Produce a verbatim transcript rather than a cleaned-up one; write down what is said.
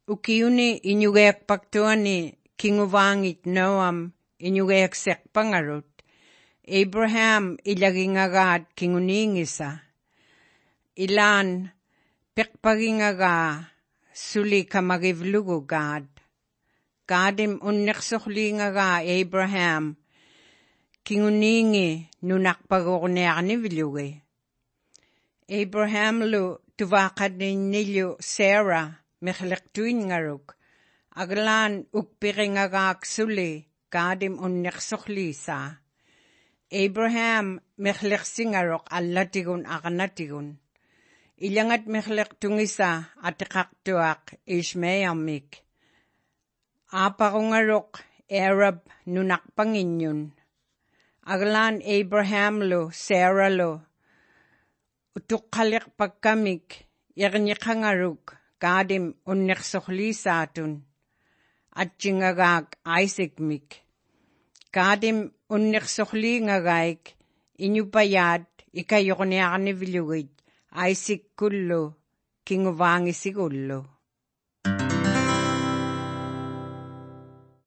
ukiuni inyugeak paktuani kinguvangit Noam inyugeak sekpangarut. Abraham ilagingagat kinguningisa. Ilan pekpagingaga suli kamagivlugugad. Kadim unneksuklingaga Abraham kinguningi nunakpagornearni viluge. Abraham lu tuvakad nilyo Sarah mekhlektuin ngaruk. Aglan ukpiringagak suli kadim unneksukli-sa. Abraham mekhleksingarok allatigun akanatigun. Ilangat meklektungisa atikaktuak Ishmaelamik. Aparungarok Arab nunakpanginyun. Aglan Abraham lo Sarah lo. Utukalik pagkamik irnikangaruk kadim unneksukli-sa atun. At jingagag Isaac mik. Kadim unneksukli ngagaik inyupayad ikayoknearni vilugid Isaac kullo kinguvangi sigullo.